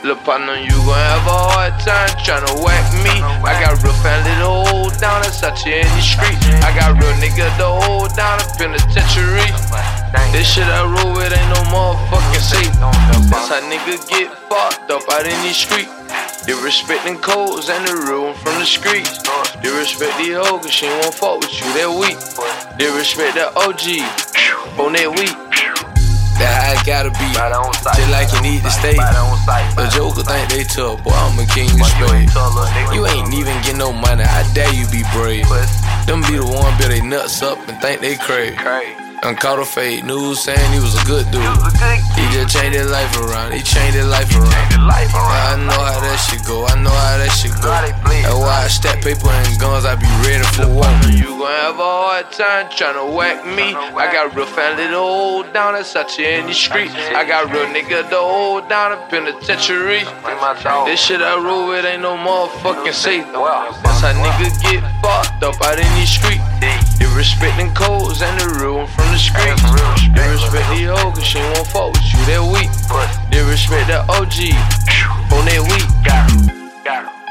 Lil' partner, you gon' have a hard time tryna whack me. I got real family to hold down, that's out here in the street. I got real nigga to hold down, the penitentiary. This shit I roll with ain't no motherfucking safe. That's how niggas get fucked up out in these streets. They respectin' codes and the real one from the streets. They respect the hoe cause she won't fuck with you, that weak. They respect the OG on that weak. That how it gotta be, just like you need to stay. The joker think they tough, boy, I'm a king of spades. You ain't even get no money, I dare you be brave. Them be the one build they nuts up and think they crazy. I caught a fake news saying he was a good dude. He just changed his life around, he changed his life around. I know how that shit go, I know how that shit go. That's why I stack paper and guns, I be ready for war. You gon' have a hard time tryna whack me. I got real family to hold down, that's out here in the street. I got real nigga to hold down, the penitentiary. This shit I roll with ain't no motherfucking safe. That's how niggas get fucked up out in these streets. They respectin' codes and the real one from the streets. They respect the hoe cause she won't fuck with you, that weak. They respect the OG on that weak.